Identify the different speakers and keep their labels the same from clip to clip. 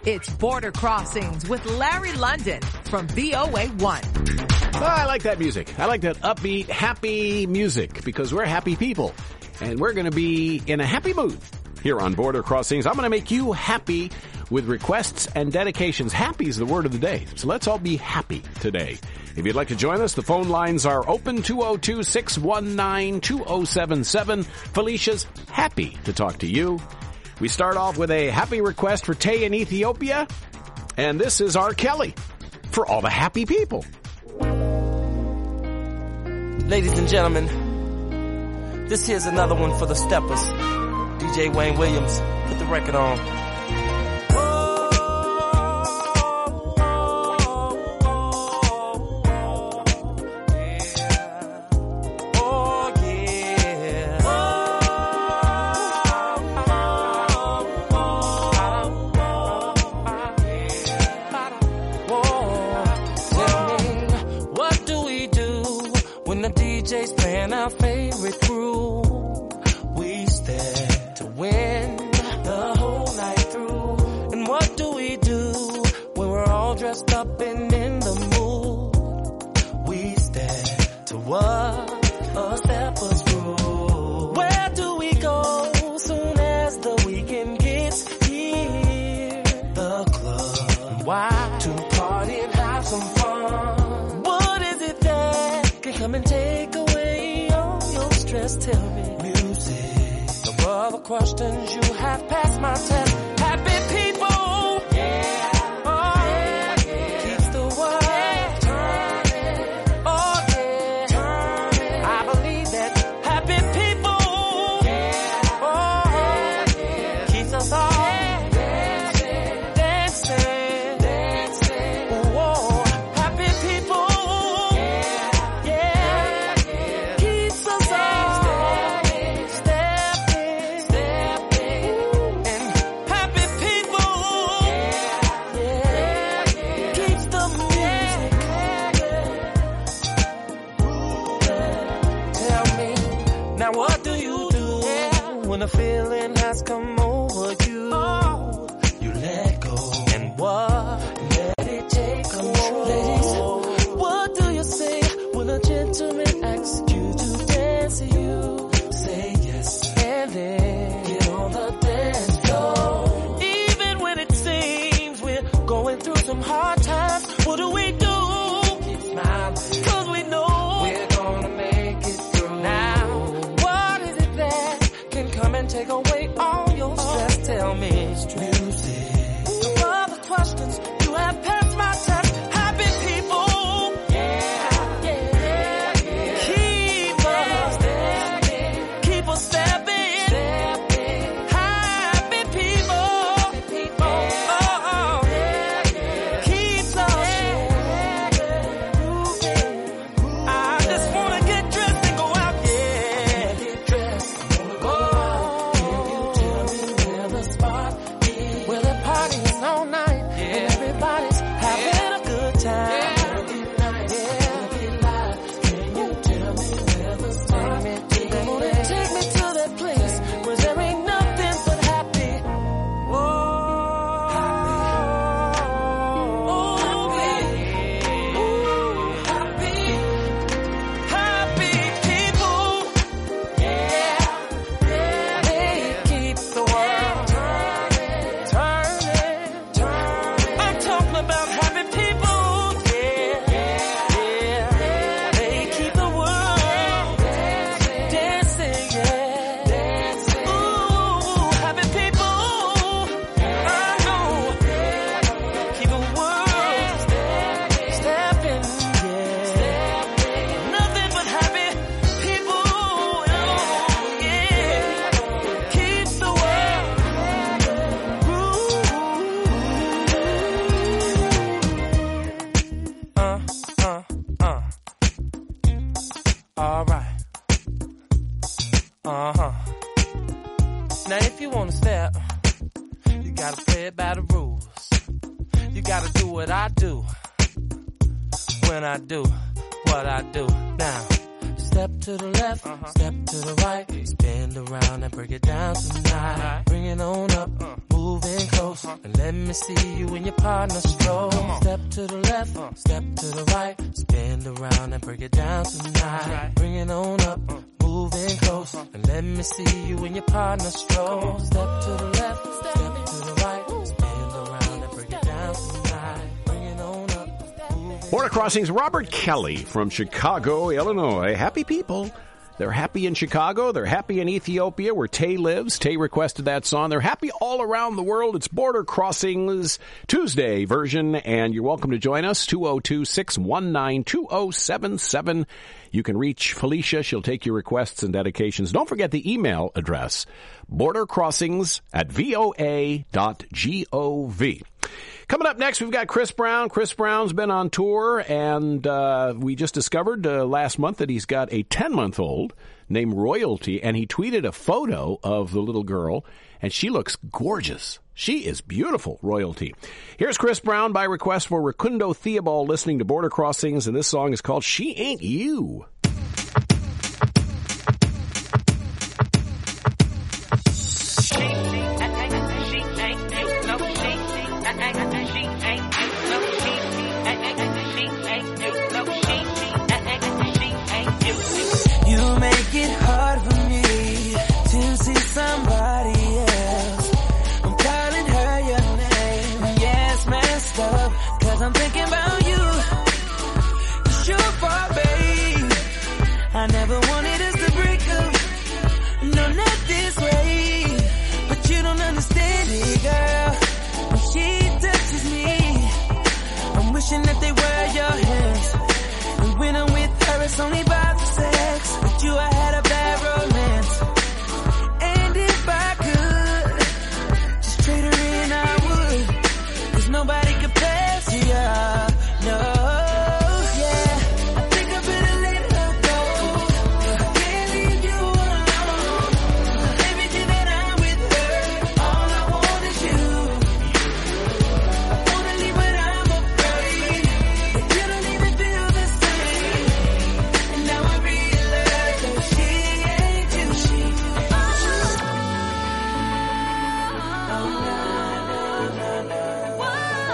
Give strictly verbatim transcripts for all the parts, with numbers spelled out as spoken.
Speaker 1: It's Border Crossings with Larry London from V O A one.
Speaker 2: Oh, I like that music. I like that upbeat, happy music because we're happy people. And we're going to be in a happy mood here on Border Crossings. I'm going to make you happy with requests and dedications. Happy is the word of the day. So let's all be happy today. If you'd like to join us, the phone lines are open, two oh two, six one nine, two oh seven seven. Felicia's happy to talk to you. We start off with a happy request for Tay in Ethiopia. And this is R. Kelly for all the happy people.
Speaker 3: Ladies and gentlemen, this here's another one for the steppers. D J Wayne Williams, put the record on. Our favorite crew, we stand to win the whole night through. And what do we do when we're all dressed up and in the mood? We stand to what a stepper's rule. Where do we go soon as the weekend gets here? The club. Why? To party and have some fun. What is it that can come and take away? Just tell me. Music. No other questions, you have passed my test. Happy people. Yeah. Oh, yeah, yeah. Keeps the world yeah. turning. Oh, yeah. Turning. I believe that happy people. Yeah. Oh, yeah, yeah. Keeps us all yeah. dancing. Dancing. Dancing. Whoa. Happy people. Yeah. Yeah. yeah. Keeps us all. When a feeling has come over you, oh, you let go. And what? Let it take control. Ladies, what do you say when a gentleman asks you to dance to you? Say yes. And then get on the dance floor. Even when it seems we're going through some hard times, what do we do? Keep smiling. Cause we know we're gonna make it through. Now, what is it that can come and take away all your stress? Tell me. Music. No other questions. You have passed my test. Happy people. Yeah. Yeah. yeah. Keep us stepping. Keep us stepping. Stepping. Happy people. Happy people. Oh, oh. Yeah. Yeah. Keeps us moving. I just wanna get dressed and go out. Yeah. Get dressed. I wanna go out. Can you tell me where the spot is? Where the party is all night. Yeah. And everybody's having yeah. a good time. Yeah. Get nice. Yeah. Get live. Can you tell me where the spot is? They wanna take me to that place where there ain't nothing but happy. Whoa. Happy. Oh, happy. Ooh, happy. Happy people. Yeah. Yeah. They keep the world turning, turning, turning. I'm talking about happy people. Yeah. Yeah. They keep the world dancing, dancing, yeah. Dancing. Ooh, happy people. I know. Keep the world stepping, yeah. Nothing but happy people. Oh, yeah. Keeps the world grooving. Uh, uh, uh. All right. Uh-huh. Now if you wanna step, you gotta play it by the rules. You gotta do what I do when I do what I do. Now, step to the left, uh-huh. step to the right, spin around and break it down tonight. Right. Bring it on up, uh. moving close, uh-huh. And let me see you and your partner stroll. Step to the left, uh, step to the right. Spin around and break it down tonight. Right. Bring it on up, uh, moving close. Uh, and let me see you and your partner stroll. Step to the left, step to the right. Spin around and break it down tonight. Bring it on up.
Speaker 2: Border Crossings, Robert Kelly from Chicago, Illinois. Happy people. They're happy in Chicago. They're happy in Ethiopia, where Tay lives. Tay requested that song. They're happy all around the world. It's Border Crossings Tuesday version, and you're welcome to join us, two oh two, six one nine, two oh seven seven. You can reach Felicia. She'll take your requests and dedications. Don't forget the email address, bordercrossings at voa dot gov. Coming up next, we've got Chris Brown. Chris Brown's been on tour, and uh, we just discovered uh, last month that he's got a ten-month-old named Royalty, and he tweeted a photo of the little girl, and she looks gorgeous. She is beautiful, Royalty. Here's Chris Brown by request for Rakundo Theobald listening to Border Crossings, and this song is called She Ain't You.
Speaker 3: You make it hard for me to see somebody else. I'm calling her your name. Yeah, it's messed up, cause I'm thinking about you. It's your fault, babe. I never wanted us to break up. No, not this way. But you don't understand it, girl. When she touches me, I'm wishing that they were your hands. And when I'm with her, it's only about the sex. With you, I had a bad romance. And if I could just trade her in, I would. Cause nobody compares to you. No, yeah. I think I better let her go. I can't leave you alone. Everything that I'm with her, all I want is you. I wanna leave, but I'm afraid that you don't even feel the same. And now I realize that she ain't you. She ain't you. Oh, no, no, no, no.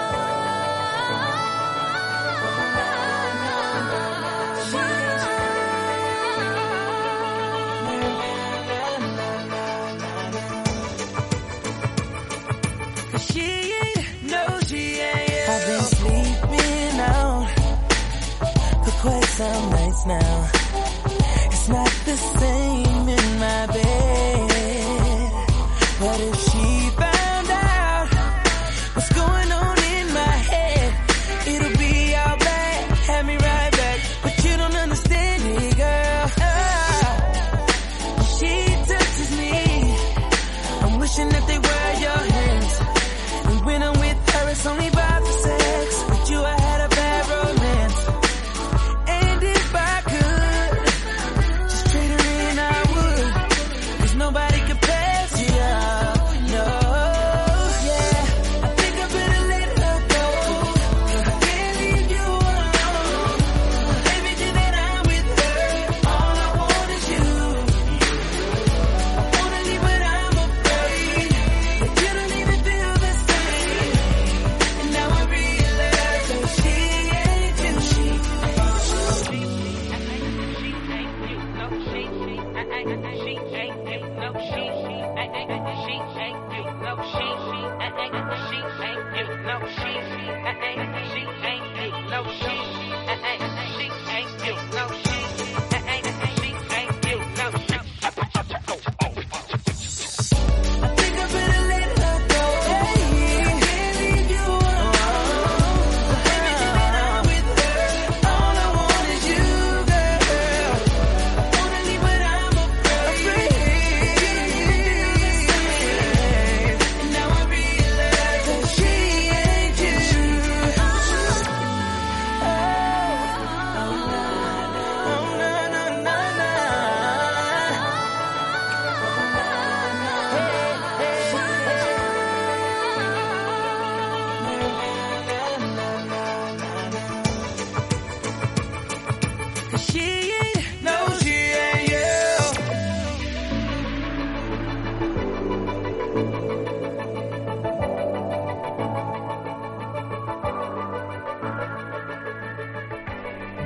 Speaker 3: She ain't, no, she ain't. I've been sleeping out for quite some nights now. It's not the same in my bed. What if she found out what's going on in my head? It'll be all bad, have me right back. But you don't understand it, girl. Ah, when she touches me, I'm wishing that they were your hands. And when I'm with her, it's only about the sex. With you, I had a bad romance. And if I could just trade her in, I would. Cause nobody compares to you. No, yeah. I think I better let her go. I can't leave you alone. Everything that I'm with her, all I want is you. I wanna leave, but I'm afraid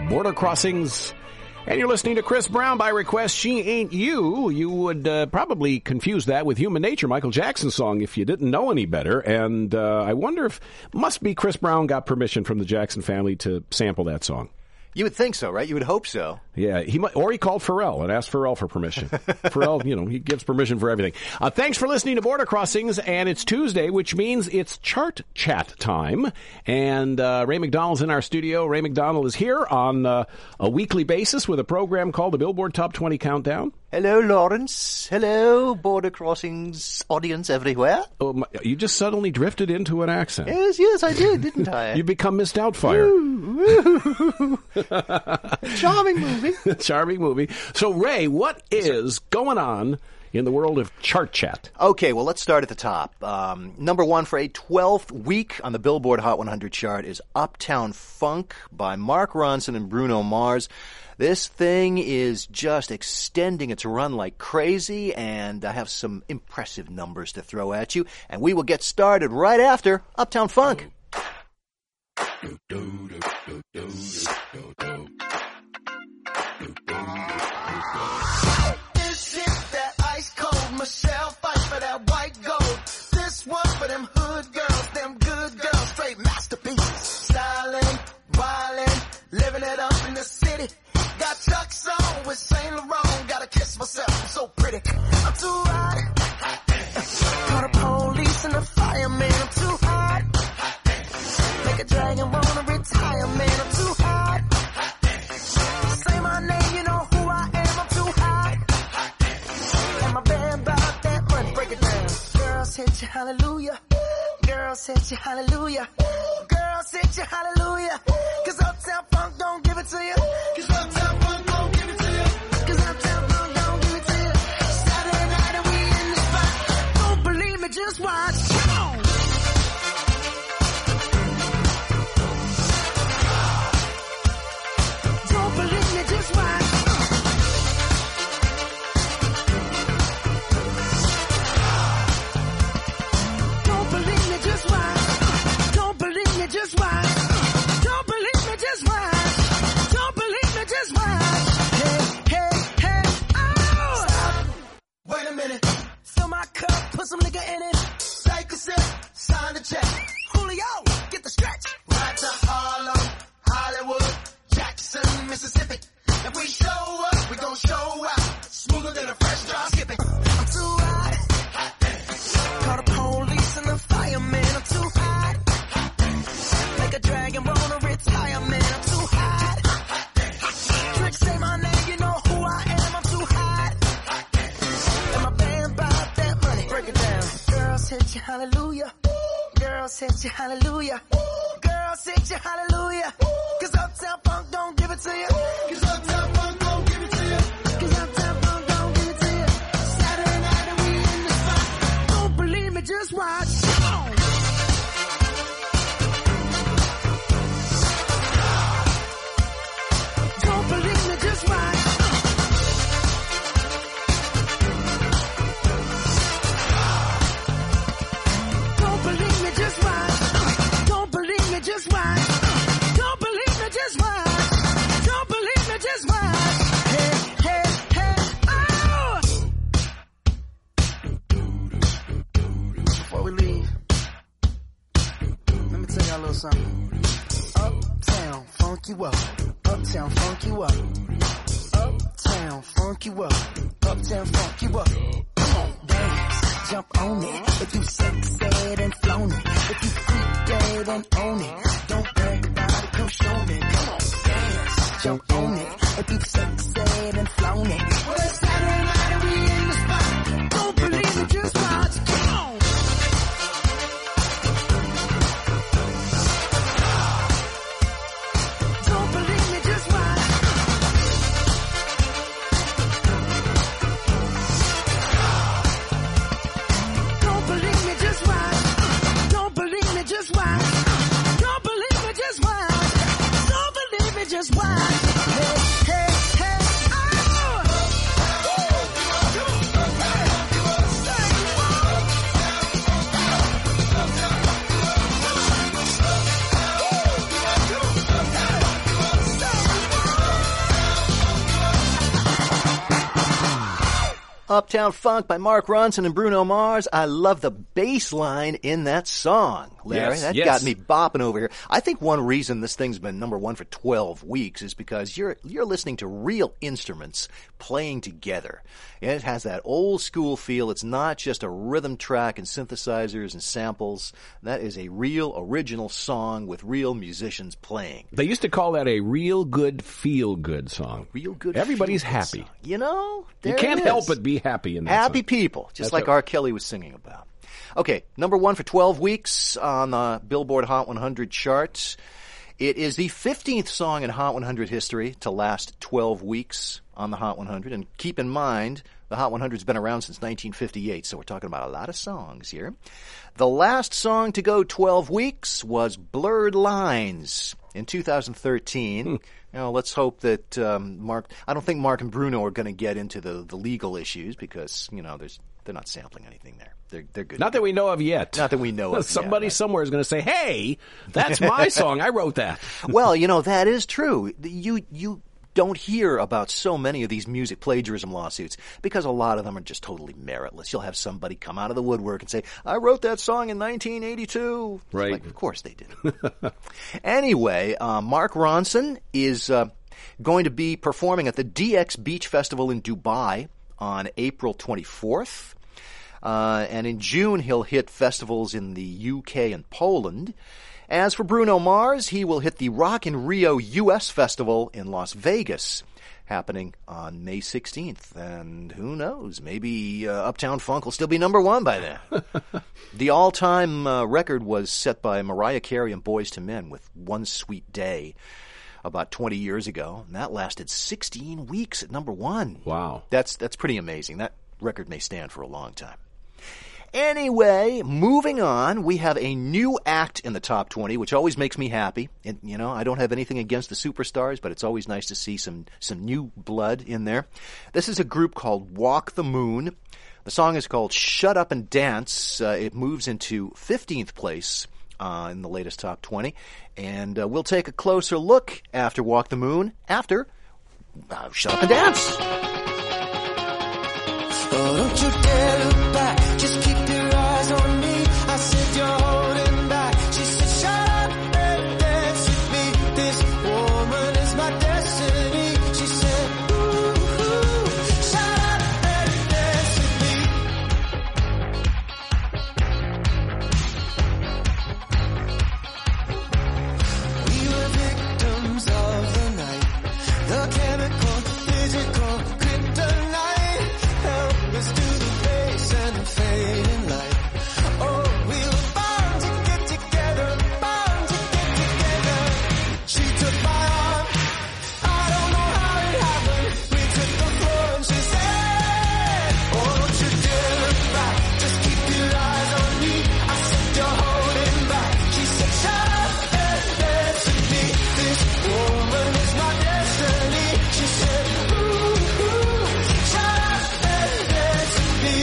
Speaker 2: Border Crossings. And you're listening to Chris Brown by request, She Ain't You. You would uh, probably confuse that with Human Nature, Michael Jackson's song, if you didn't know any better. And uh, I wonder if, must be Chris Brown got permission from the Jackson family to sample that song.
Speaker 4: You would think so, right? You would hope so.
Speaker 2: Yeah, he might, or he called Pharrell and asked Pharrell for permission. Pharrell, you know, he gives permission for everything. Uh, thanks for listening to Border Crossings, and it's Tuesday, which means it's chart chat time. And uh, Ray McDonald's in our studio. Ray McDonald is here on uh, a weekly basis with a program called the Billboard Top twenty Countdown.
Speaker 4: Hello, Lawrence. Hello, Border Crossings audience everywhere.
Speaker 2: Oh, my, you just suddenly drifted into an accent.
Speaker 4: Yes, yes, I did, didn't I?
Speaker 2: You become Miss Doubtfire.
Speaker 4: Charming movie.
Speaker 2: Charming movie. So, Ray, what is going on in the world of chart chat?
Speaker 4: Okay, well, let's start at the top. Um, number one for a twelfth week on the Billboard Hot one hundred chart is Uptown Funk by Mark Ronson and Bruno Mars. This thing is just extending its run like crazy, and I have some impressive numbers to throw at you, and we will get started right after Uptown Funk.
Speaker 5: This is that ice cold Michelle fight for that white gold. This one for them hood girls, them good girls, straight masterpieces. Styling, wildin', living it up in the city. Got Chuck's on with Saint Laurent. Gotta kiss myself, I'm so pretty. I'm too hot. Call the police and the fireman. I'm too hot. Make a dragon wanna retire, man. I'm too hot. Say my name, you know who I am. I'm too hot. And my band bought that money. Break it down. Girls hit you, hallelujah. Girls hit you, hallelujah. Girls hit you, hallelujah. Cause Uptown Funk don't give it to you. Cause Uptown Funk don't give it to you. Cause Uptown Funk don't give it to you. Saturday night and we in the spot. Don't believe me, just watch. Don't believe me, just watch. Don't believe me, just watch. Don't believe me, just watch. Don't believe me, just watch. Don't believe me, just watch. Hey, hey, hey, oh! Stop. Wait a minute. Fill my cup, put some nigga in it. Take a sip, sign the check. Julio, get the stretch. Right to Harlem, Hollywood, Jackson, Mississippi. If we show up, we gon' show out. Smoother than a fresh drop skipping. I'm too hot. Call the police and the fireman. I'm too hot. Make a dragon wanna retire, man. I'm too hot. Tricks say my name, you know who I am. I'm too hot. And my band bought that money. Break it down. Girls hit you, hallelujah. Girls hit you, hallelujah. Girls hit you, hallelujah. Cause Uptown Funk don't give it to you. Cause Uptown Funk don't give it to you. Cause Uptown Funk don't give it to you. Saturday night and we in the spot. Don't believe me, just watch. Don't believe me, just watch. Don't believe me, just watch. Don't believe me, just watch. Don't believe me, just watch. Don't believe me, just watch. Hey, hey, hey, oh! Before we leave, let me tell y'all a little something. Uptown, funk you up. Uptown, funk you up. Uptown, funk you up. Uptown, funk you up. Come on, dance, jump on it. If you sexed and flown it. If you freak dead and own it. Don't brag about it, come show me. Come on, dance, jump on it. If you sexed and flown it. Well, it's Saturday night and we in the spot. Don't believe it, just watch. Come on. Don't believe me, just watch. Don't believe me, just watch. Don't believe me, just watch. Don't believe me, just watch. Don't believe me, just watch. Hey, hey, hey, oh!
Speaker 4: Uptown Funk by Mark Ronson and Bruno Mars. I love the bass line in that song, Larry.
Speaker 2: Yes,
Speaker 4: that
Speaker 2: yes.
Speaker 4: got me bopping over here. I think one reason this thing's been number one for twelve weeks is because you're you're listening to real instruments playing together. And it has that old school feel. It's not just a rhythm track and synthesizers and samples. That is a real original song with real musicians playing.
Speaker 2: They used to call that a real good feel-good song.
Speaker 4: Real good.
Speaker 2: Everybody's
Speaker 4: feel-good
Speaker 2: happy.
Speaker 4: song. You know, there
Speaker 2: You can't
Speaker 4: it
Speaker 2: help
Speaker 4: is.
Speaker 2: but be happy in that
Speaker 4: Happy
Speaker 2: song.
Speaker 4: people, just
Speaker 2: That's
Speaker 4: like
Speaker 2: right.
Speaker 4: R. Kelly was singing about. Okay, number one for twelve weeks on the Billboard Hot one hundred chart. It is the fifteenth song in Hot one hundred history to last twelve weeks on the Hot one hundred. And keep in mind, the Hot one hundred's been around since nineteen fifty-eight, so we're talking about a lot of songs here. The last song to go twelve weeks was Blurred Lines in two thousand thirteen.
Speaker 2: Hmm.
Speaker 4: You know, let's hope that um, Mark, I don't think Mark and Bruno are going to get into the, the legal issues because, you know, there's they're not sampling anything there. They're they're good.
Speaker 2: Not that we know of yet.
Speaker 4: Not that we know of.
Speaker 2: Somebody
Speaker 4: yeah, right.
Speaker 2: somewhere is going to say, hey, that's my song. I wrote that.
Speaker 4: Well, you know, that is true. You you don't hear about so many of these music plagiarism lawsuits because a lot of them are just totally meritless. You'll have somebody come out of the woodwork and say, I wrote that song in nineteen eighty-two. It's
Speaker 2: Right.
Speaker 4: like, of course they did. Anyway, uh, Mark Ronson is uh, going to be performing at the D X Beach Festival in Dubai on April twenty-fourth. Uh, and in June, he'll hit festivals in the U K and Poland. As for Bruno Mars, he will hit the Rock in Rio U S Festival in Las Vegas, happening on May sixteenth. And who knows, maybe uh, Uptown Funk will still be number one by then. The all-time uh, record was set by Mariah Carey and Boyz two Men with One Sweet Day about twenty years ago, and that lasted sixteen weeks at number one.
Speaker 2: Wow.
Speaker 4: That's that's pretty amazing. That record may stand for a long time. Anyway, moving on, we have a new act in the top twenty, which always makes me happy. And, you know, I don't have anything against the superstars, but it's always nice to see some, some new blood in there. This is a group called Walk the Moon. The song is called Shut Up and Dance. Uh, it moves into fifteenth place uh, in the latest top twenty. And uh, we'll take a closer look after Walk the Moon, after uh, Shut Up and Dance.
Speaker 3: Oh, don't you dare look back, just keep your eyes on me. I said you're holding back. She said shut up and dance with me. This woman is my destiny. She said ooh, ooh, shut up and dance with me. We were victims of the night, the chemical, physical, kryptonite. Help us to the base and the fading light. Oh, we were bound to get together, bound to get together. She took my arm, I don't know how it happened. We took the floor and she said, oh, don't you dare look back, just keep your eyes on me. I said you're holding back. She said shut up and dance with me. This woman is my destiny. She said ooh, ooh, shut up and dance with me.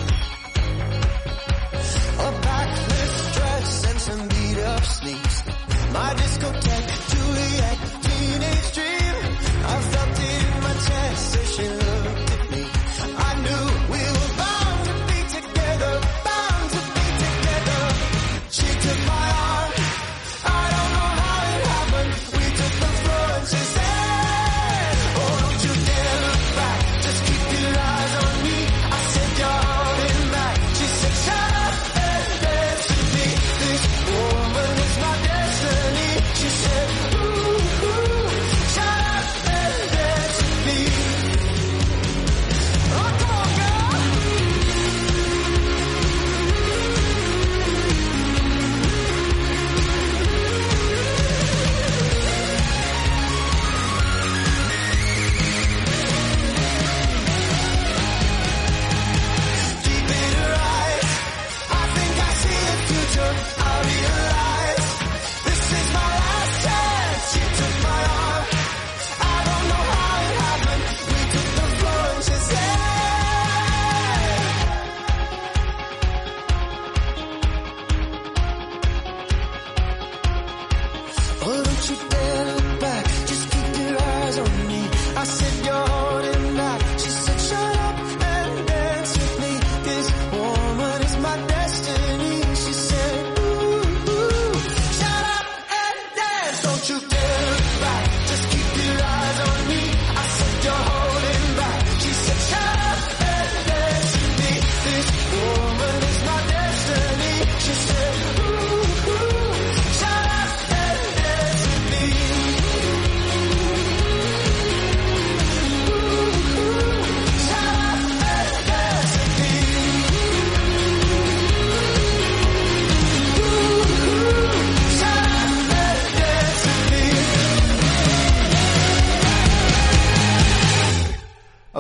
Speaker 3: A backless dress and some beat up sneaks. My discotheque, Juliet, teenage dream. I felt it in my chest as she looked at me. I knew we were bound to be together, bound to be together. She took my arm, I don't know how it happened. We took the floor and she said, oh, don't you dare look back, just keep your eyes on me. I said you're holding back. She said shut up and dance with me. This woman is my destiny. She said ooh, ooh,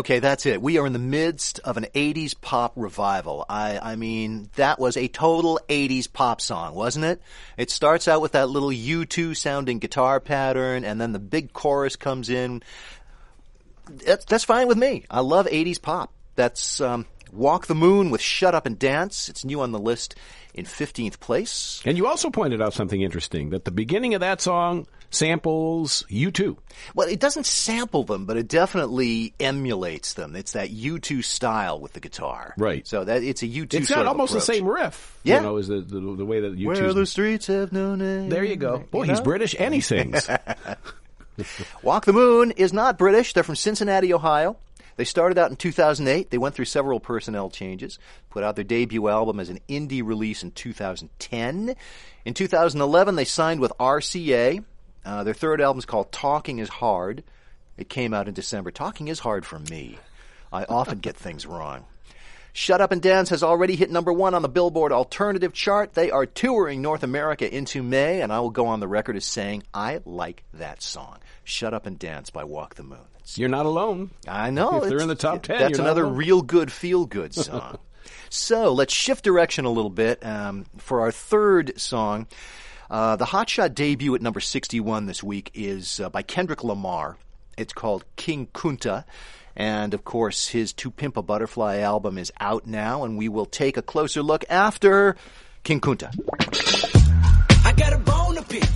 Speaker 4: Okay, that's it. We are in the midst of an eighties pop revival. I, I mean, that was a total eighties pop song, wasn't it? It starts out with that little U two sounding guitar pattern, and then the big chorus comes in. That's, that's fine with me. I love eighties pop. That's um, Walk the Moon with Shut Up and Dance. It's new on the list in fifteenth place.
Speaker 2: And you also pointed out something interesting, that the beginning of that song samples U two.
Speaker 4: Well, it doesn't sample them, but it definitely emulates them. It's that U two style with the guitar.
Speaker 2: Right.
Speaker 4: So that it's a U two
Speaker 2: It's
Speaker 4: sort
Speaker 2: got
Speaker 4: of
Speaker 2: almost
Speaker 4: approach.
Speaker 2: the same riff.
Speaker 4: Yeah.
Speaker 2: You know, is the, the, the way that U two...
Speaker 4: Where the streets have no name.
Speaker 2: There you go. Boy,
Speaker 4: You
Speaker 2: he's
Speaker 4: know?
Speaker 2: British and he sings.
Speaker 4: Walk the Moon is not British. They're from Cincinnati, Ohio. They started out in two thousand eight. They went through several personnel changes, put out their debut album as an indie release in two thousand ten. In two thousand eleven, they signed with R C A. Uh, their third album is called Talking is Hard. It came out in December. Talking is hard for me. I often get things wrong. Shut Up and Dance has already hit number one on the Billboard Alternative chart. They are touring North America into May, and I will go on the record as saying I like that song. Shut Up and Dance by Walk the Moon. It's,
Speaker 2: You're not alone.
Speaker 4: I know.
Speaker 2: If they're
Speaker 4: it's-
Speaker 2: in the top ten,
Speaker 4: That's
Speaker 2: you're not
Speaker 4: another
Speaker 2: alone.
Speaker 4: real good feel-good song. So let's shift direction a little bit um, for our third song. Uh, the Hotshot debut at number sixty-one this week is uh, by Kendrick Lamar. It's called King Kunta. And, of course, his To Pimp a Butterfly album is out now, and we will take a closer look after King Kunta.
Speaker 5: I got a bone to pick.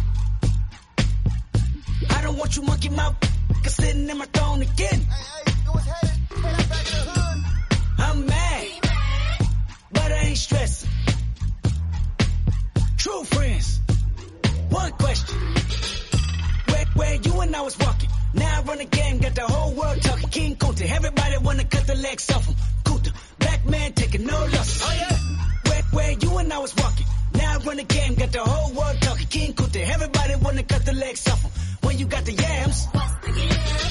Speaker 5: I don't want you monkey mouth sitting in my throne again. I'm mad, but I ain't stressing. True friends. One question. Where, where you and I was walking. Now I run the game, got the whole world talking. King Kunta, everybody wanna cut the legs off him. Kunta, black man taking no losses. Oh yeah. Where, where you and I was walking. Now I run the game, got the whole world talking. King Kunta, everybody wanna cut the legs off him. When you got the yams. What's the yams?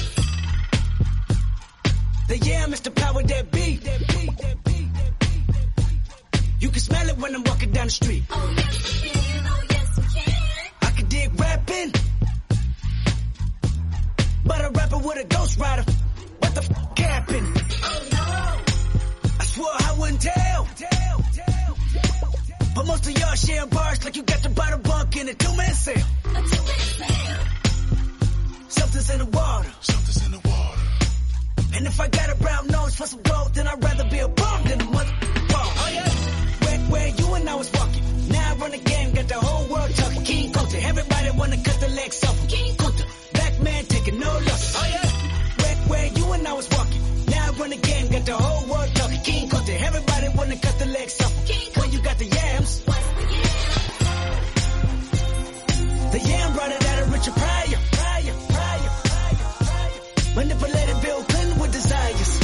Speaker 5: The yam is the power that be. That be, that be, that be, that be. You can smell it when I'm walking down the street. Oh yes we can, oh yes we can. I can dig rapping. But a rapper with a ghost rider. What the f*** happened? Oh no. I swore I wouldn't tell. tell, tell, tell, tell. But most of y'all sharing bars like you got the bottle bunk in a two-man sale. A two-man sale. Something's in the water. Something's in the water. And if I got a brown nose for some gold, then I'd rather be a bum than a mother ball. Oh yeah. Where, where you and I was walking. Now I run the game, got the whole world talking. King Kunta, everybody wanna cut the legs off him. King Kunta. Man taking no losses. Oh yeah. Where, where you and I was walking. Now I run the game, got the whole world talking. King Kunta, everybody wanna cut the legs off. When you got the yams. What's the yam? The yam brought it out of Richard Pryor. Pryor, Pryor, Pryor, Pryor. Manipulated Bill Clinton with desires.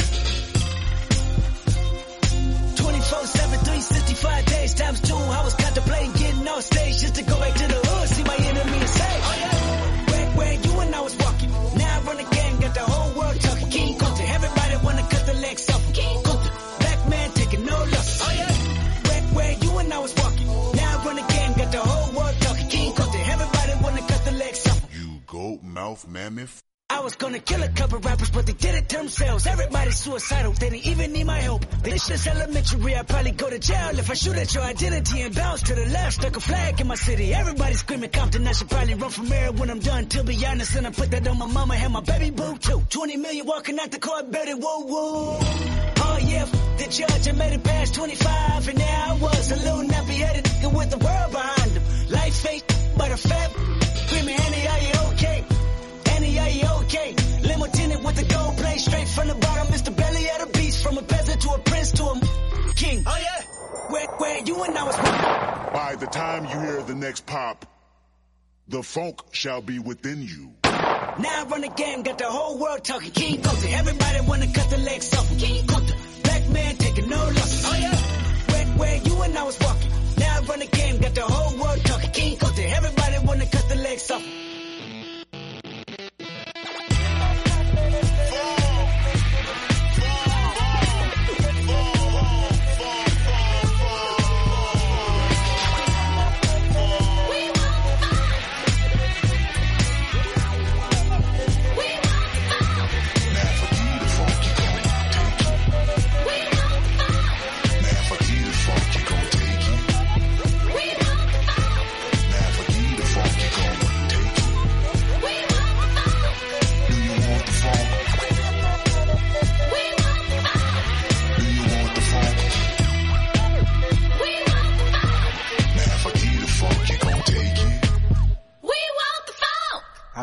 Speaker 5: twenty-four seven, three sixty-five days times two. I was contemplating getting off stage just to go back to the hood, see my enemy and say, oh yeah. Where you and I was walking. Now I run the game, got the whole world talking. King Kunta, everybody wanna cut the legs off. King Kunta, black man taking no losses. Oh yeah. Where, where you and I was walking. Now I run the game, got the whole world talking. King Kunta, everybody wanna cut the legs off.
Speaker 6: You goat mouth mammoth.
Speaker 5: I was gonna kill a couple rappers, but they did it to themselves. Everybody's suicidal, they didn't even need my help. This is elementary, I'd probably go to jail if I shoot at your identity and bounce to the left. Stuck a flag in my city, everybody screaming Compton. I should probably run from here when I'm done, to be honest. And I put that on my mama and my baby boo too. twenty million walking out the court, better woo woo. Oh yeah, the judge, I made it past twenty-five, and now I was a little nappy-headed nigga with the world behind him. Life face, but a fat, screaming, Annie, are you okay? Annie, are you okay? Limo tinted with the gold plate, straight from the bottom. It's the belly of the beast, from a peasant to a prince to a king. Oh yeah, where, where you and I was.
Speaker 6: By the time you hear the next pop, the funk shall be within you.
Speaker 5: Now I run the game, got the whole world talking. King Kunta, everybody wanna cut the legs off. King Kunta, black man taking no losses. Oh yeah, where, where you and I was walking. Now I run the game, got the whole world talking. King Kunta, everybody wanna cut the legs off.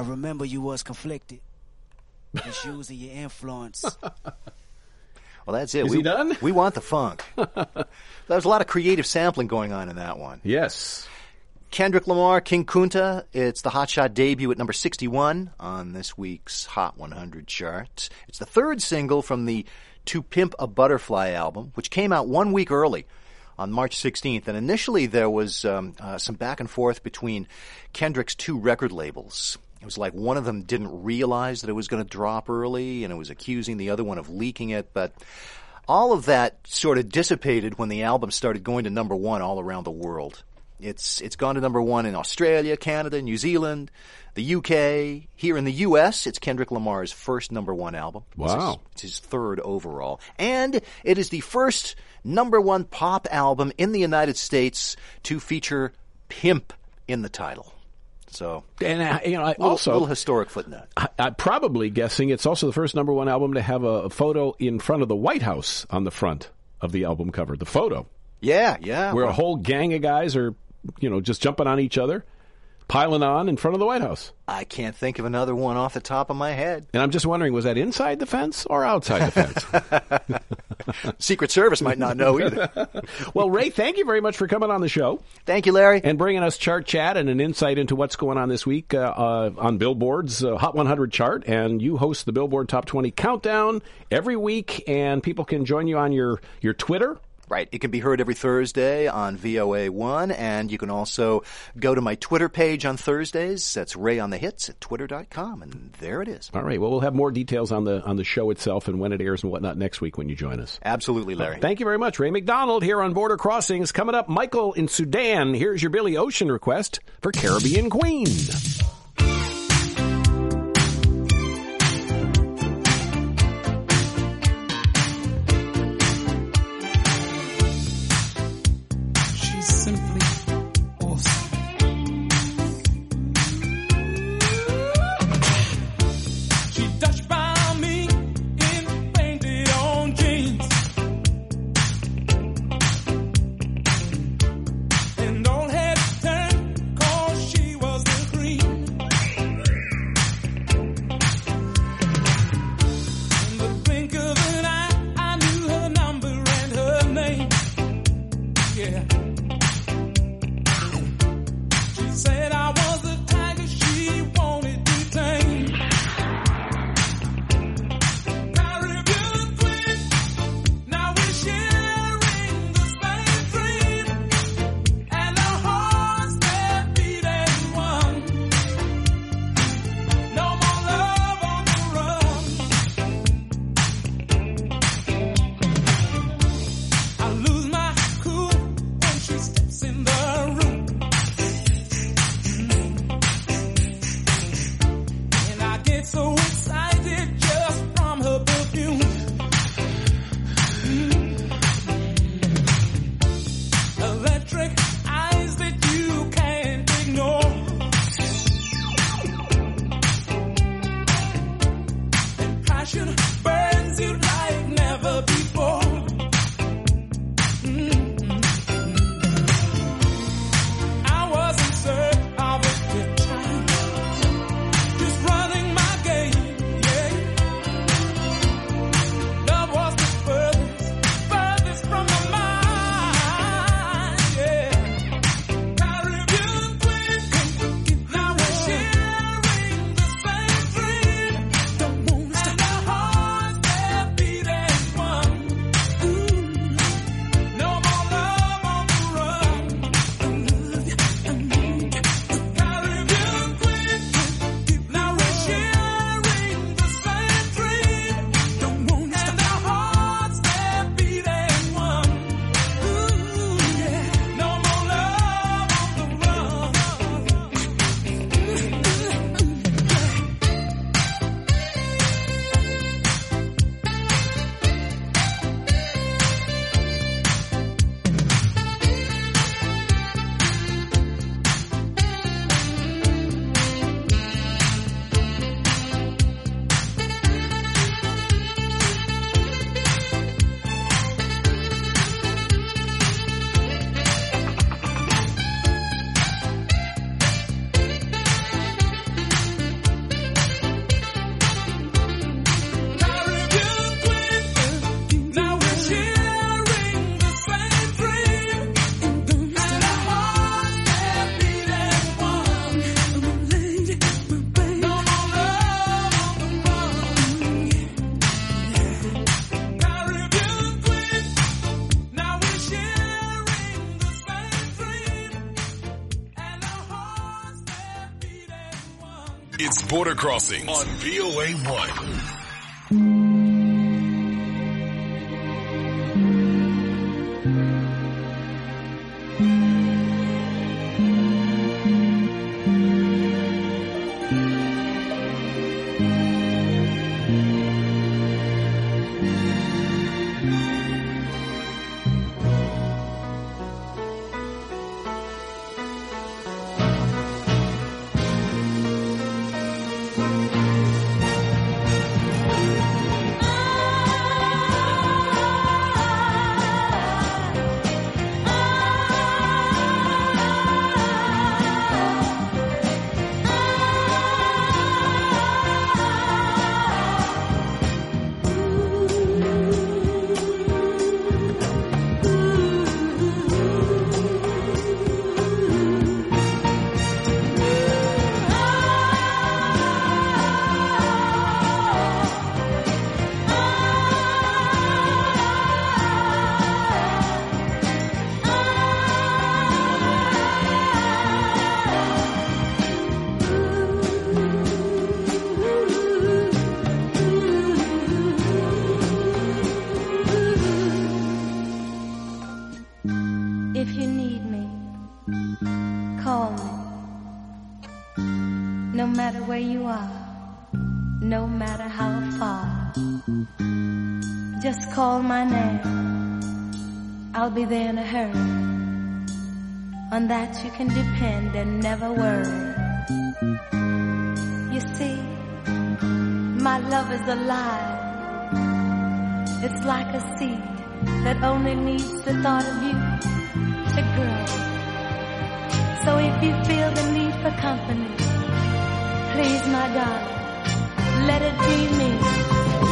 Speaker 7: remember you was conflicted. Misusing your influence.
Speaker 4: Well, that's it.
Speaker 2: Is
Speaker 4: we,
Speaker 2: he done?
Speaker 4: We want the funk. There's a lot of creative sampling going on in that one.
Speaker 2: Yes.
Speaker 4: Kendrick Lamar, King Kunta. It's the Hotshot debut at number sixty-one on this week's Hot one hundred chart. It's the third single from the To Pimp a Butterfly album, which came out one week early on March sixteenth. And initially there was um, uh, some back and forth between Kendrick's two record labels. It was like one of them didn't realize that it was going to drop early, and it was accusing the other one of leaking it. But all of that sort of dissipated when the album started going to number one all around the world. It's it's gone to number one in Australia, Canada, New Zealand, the U K. Here in the U S, it's Kendrick Lamar's first number one album.
Speaker 2: Wow.
Speaker 4: It's his, it's his third overall. And it is the first number one pop album in the United States to feature pimp in the title. So,
Speaker 2: And uh, you know, I
Speaker 4: little,
Speaker 2: also
Speaker 4: little historic footnote.
Speaker 2: I, I'm probably guessing it's also the first number one album to have a, a photo in front of the White House on the front of the album cover. The photo,
Speaker 4: Yeah, yeah.
Speaker 2: where
Speaker 4: well,
Speaker 2: a whole gang of guys are, you know, just jumping on each other, piling on in front of the White House.
Speaker 4: I can't think of another one off the top of my head.
Speaker 2: And I'm just wondering, was that inside the fence or outside the fence?
Speaker 4: Secret Service might not know either.
Speaker 2: Well, Ray, thank you very much for coming on the show
Speaker 4: Thank you, Larry.
Speaker 2: and bringing us chart chat and an insight into what's going on this week uh, uh, on Billboard's uh, Hot one hundred chart. And you host the Billboard Top twenty Countdown every week, and people can join you on your, your Twitter.
Speaker 4: Right. It can be heard every Thursday on V O A one, and you can also go to my Twitter page on Thursdays. That's Ray on the Hits at twitter dot com, and there it is.
Speaker 2: All right. Well, we'll have more details on the on the show itself and when it airs and whatnot next week when you join us.
Speaker 4: Absolutely, Larry.
Speaker 2: Thank you very much, Ray McDonald, here on Border Crossings. Coming up, Michael in Sudan. Here's your Billy Ocean request for Caribbean Queen.
Speaker 8: She's simply awesome. She touched by me in painted on jeans, and all had turned 'cause she was the cream.
Speaker 9: It's Border Crossings on V O A one.
Speaker 10: Call my name, I'll be there in a hurry. On that you can depend and never worry. You see, my love is alive. It's like a seed that only needs the thought of you to grow. So if you feel the need for company, please, my darling, let it be me.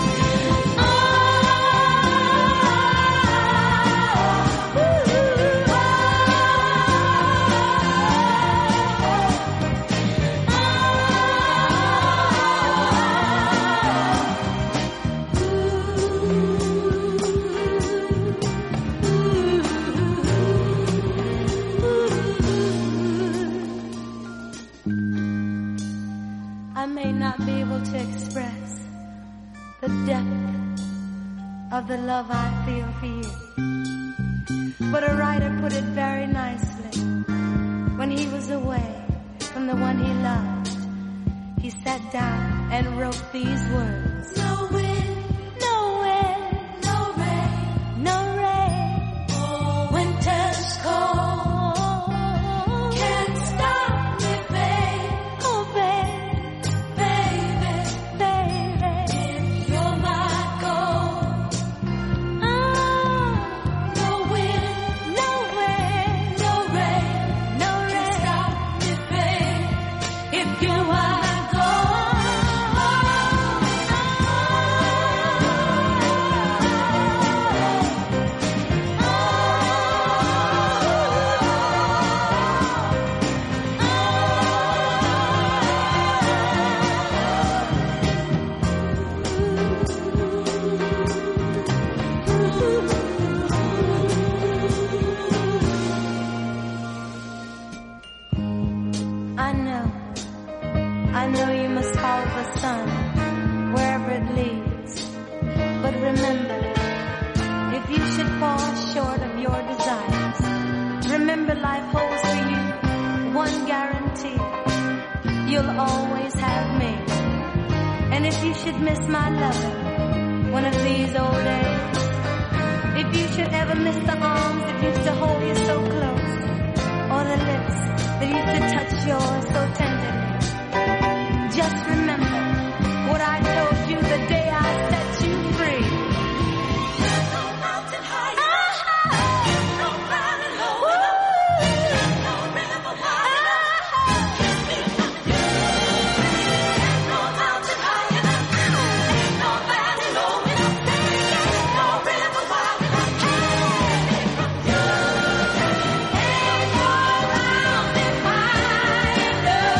Speaker 10: Of the love I feel for you. But a writer put it very nicely. When he was away from the one he loved, he sat down and wrote these words. No wind, no wind, no rain, no rain. Oh, winter's cold, can't stop me, babe. Oh, babe, baby, baby, if you're my goal. Always have me. And if you should miss my loving one of these old days, if you should ever miss the arms that used to hold you so close, or the lips that used to touch yours so tenderly, just remember what I told you the day I set you free. There's no mountain high enough, there's no valley low enough, there's no river wide enough. Love.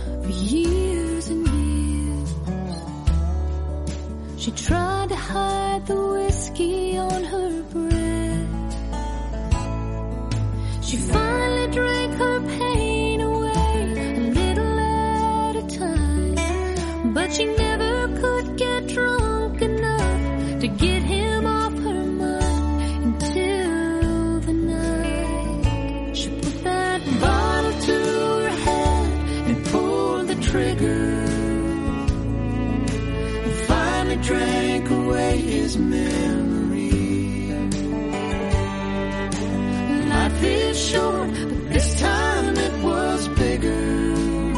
Speaker 11: for years and years. She tried to hide the whiskey on her breath. She finally drank her pain away a little at a time, but she never could get drunk enough to get him off her mind until the night she put that bottle to her head and pulled the trigger. Finally drank away his memory. Life is short, but this time it was bigger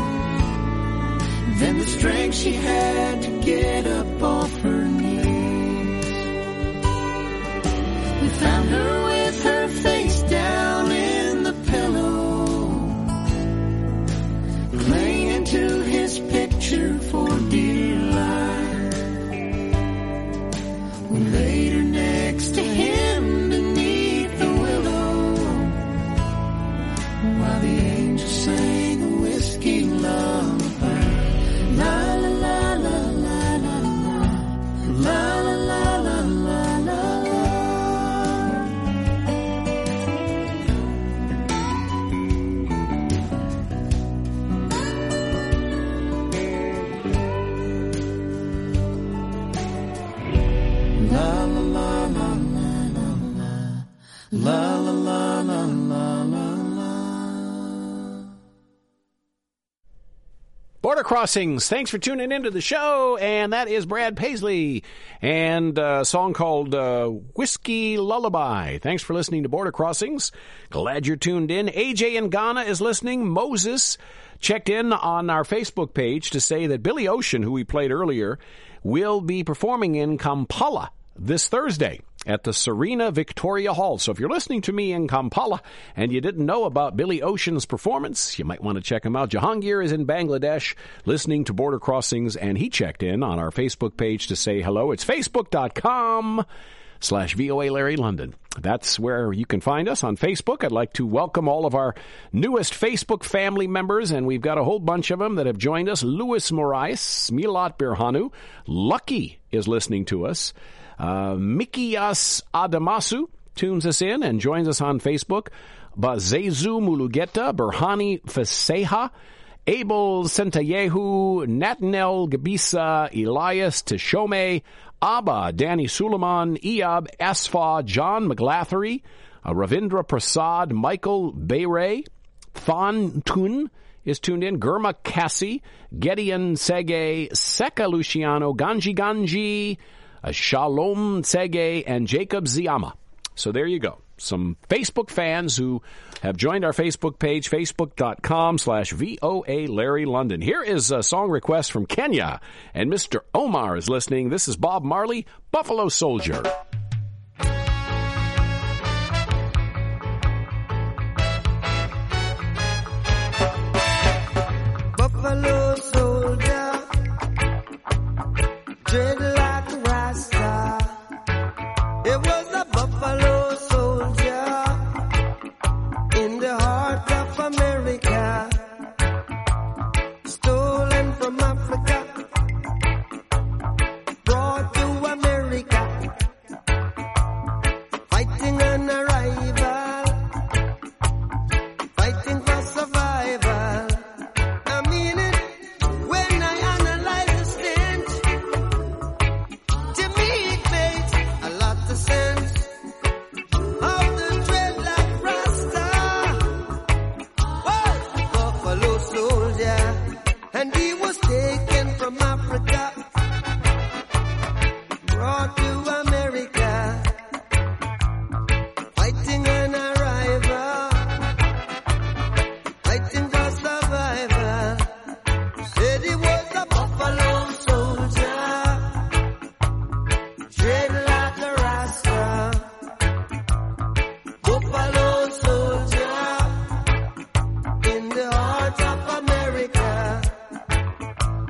Speaker 11: than the strength she had to get up off her knees. We found her with her face down in the pillow, clinging to his picture for dear life. We laid her next to him beneath the willow, while the angels sang a whiskey lullaby. La la la la la la la, la la la la la la. La la la la la la la la la la la la.
Speaker 2: Border Crossings, thanks for tuning into the show, and that is Brad Paisley, and a song called uh, Whiskey Lullaby. Thanks for listening to Border Crossings. Glad you're tuned in. A J in Ghana is listening. Moses checked in on our Facebook page to say that Billy Ocean, who we played earlier, will be performing in Kampala this Thursday at the Serena Victoria Hall. So if you're listening to me in Kampala and you didn't know about Billy Ocean's performance, you might want to check him out. Jahangir is in Bangladesh listening to Border Crossings, and he checked in on our Facebook page to say hello. It's facebook.com slash VOA Larry London. That's where you can find us on Facebook. I'd like to welcome all of our newest Facebook family members, and we've got a whole bunch of them that have joined us. Louis Morais, Milat Birhanu, Lucky is listening to us. Uh, Mikias Adamasu tunes us in and joins us on Facebook. Bazezu Mulugeta, Berhani Faseha, Abel Sentayehu, Natanel Gabisa, Elias Tishome, Abba, Danny Suleiman, Iab Asfa, John McGlathery, uh, Ravindra Prasad, Michael Bayray, Thon Tun is tuned in, Gurma Cassie, Gideon Sege, Seka Luciano, Ganji Ganji, uh, Shalom Sege, and Jacob Ziyama. So there you go. Some Facebook fans who have joined our Facebook page, facebook.com slash VOA Larry London. Here is a song request from Kenya, and Mister Omar is listening. This is Bob Marley, Buffalo Soldier.
Speaker 5: Buffalo soldier, dreadlock rasta. It was a buffalo soldier in the heart of America, stolen from Africa, brought to America, fighting an arrival, fighting for survival. I mean it when I analyze the stench. To me it makes a lot of sense. How the dreadlock rasta was a buffalo soldier, and he was taken from Africa, brought to America, fighting an arrival, fighting for survival. Said he was a buffalo soldier, dreadlock rasta, buffalo soldier in the heart of America.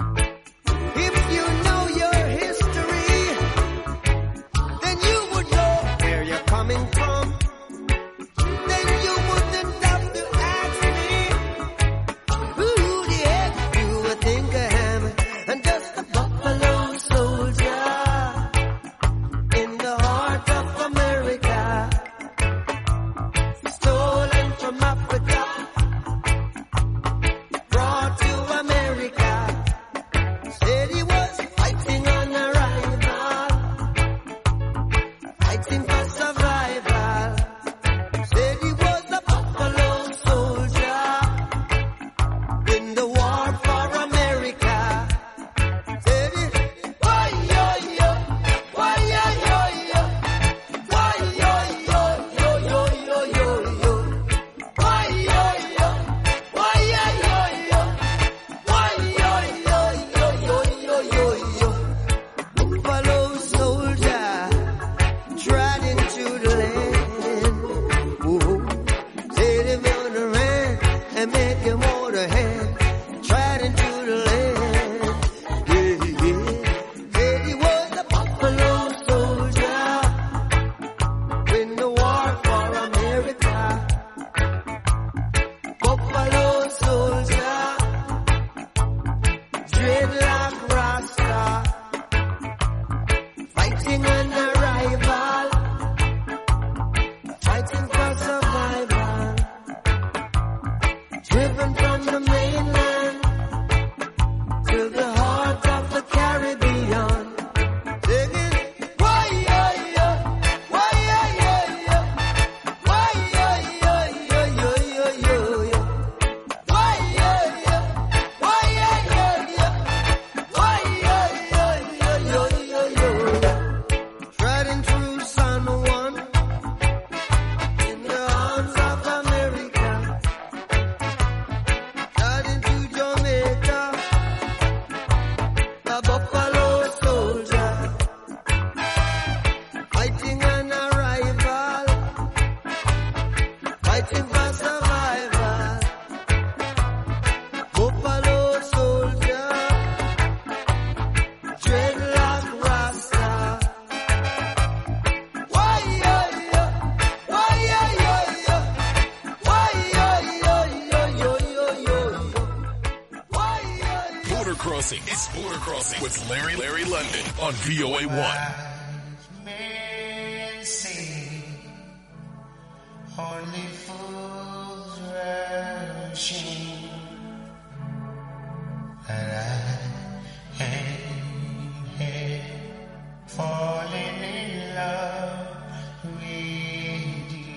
Speaker 12: treading through the land. Yeah, yeah. Yeah, he was a buffalo soldier in the war for America. Buffalo soldier, dreadlock rasta, fighting an arrival, fighting for survival, driven from the mainland to the heart of the Caribbean. Singing, why, yeah, yeah, why, yeah, yeah, yeah, why, yeah, yeah, yeah, yeah, yeah, yeah, yeah. Why, yeah, yeah, why, yeah, yeah, yeah, why, yeah, yeah, yeah, yeah, yeah, yeah, yeah. Treading through San Juan in the arms of America, treading through Jamaica, a buffalo soldier, fighting an arrival, fighting for survival. Buffalo soldier, dreadlock rasta. Why, yeah, yeah, why, yeah, yeah, yeah, why, yeah, yeah, yeah, yeah, yeah, yeah, yeah. Why, yeah, yeah.
Speaker 9: Border Crossing. It's Border Crossing with Larry Larry London on V O A one.
Speaker 12: Men say only fools rushing, and I ain't here falling in love with you.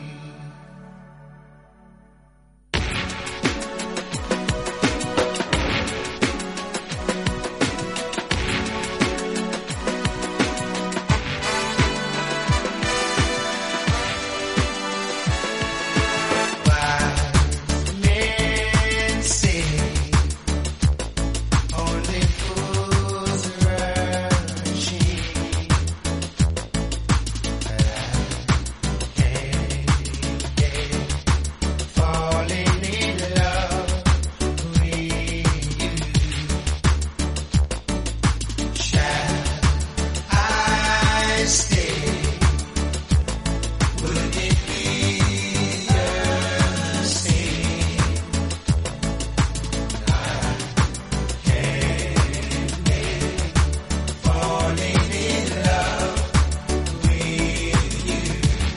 Speaker 12: Men say only fools rushing, falling in love with you. Shall I stay? Would it be the same? I can't make falling in love with you.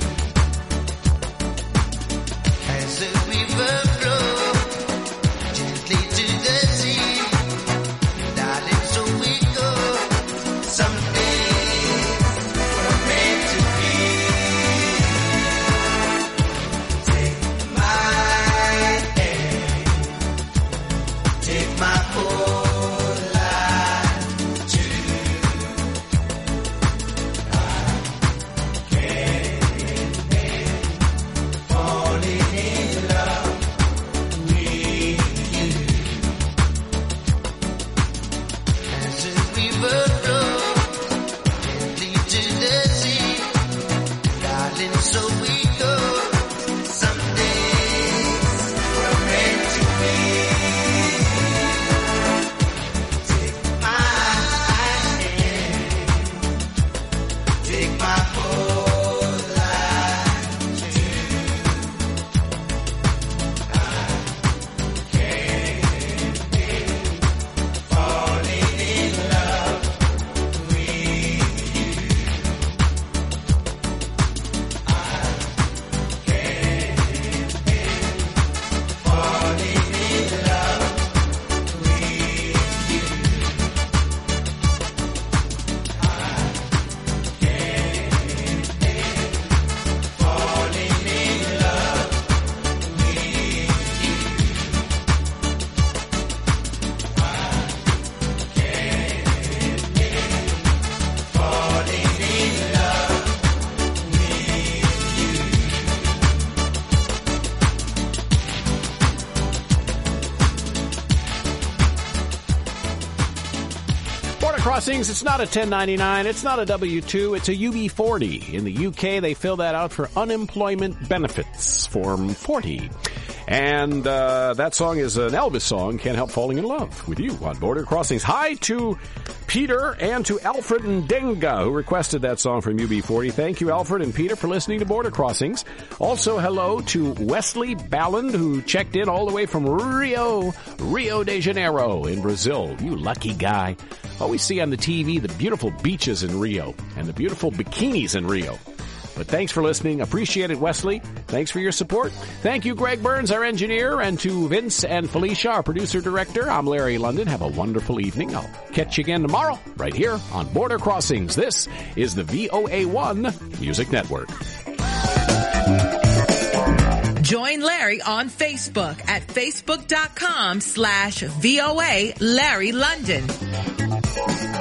Speaker 12: As a river flows gently to the sea, darling, so we go. Someday we're meant to be. Take my hand, take my whole life too. I can't make falling in love with you. As a river flows gently to the sea, darling, so we go. Some days we're meant to be. Take my hand, take my whole life too. I can't make falling in love with you.
Speaker 2: Crossings, it's not a ten ninety-nine, it's not a W two, it's a U B forty. In the U K, they fill that out for unemployment benefits, Form forty. And uh, that song is an Elvis song, Can't Help Falling in Love with You on Border Crossings. Hi to Peter and to Alfred Ndenga, who requested that song from U B forty. Thank you, Alfred and Peter, for listening to Border Crossings. Also, hello to Wesley Balland, who checked in all the way from Rio, Rio de Janeiro in Brazil. You lucky guy. Always see on the T V the beautiful beaches in Rio and the beautiful bikinis in Rio. But thanks for listening. Appreciate it, Wesley. Thanks for your support. Thank you, Greg Burns, our engineer, and to Vince and Felicia, our producer-director. I'm Larry London. Have a wonderful evening. I'll catch you again tomorrow right here on Border Crossings. This is the V O A one Music Network.
Speaker 1: Join Larry on Facebook at facebook.com slash VOA Larry London.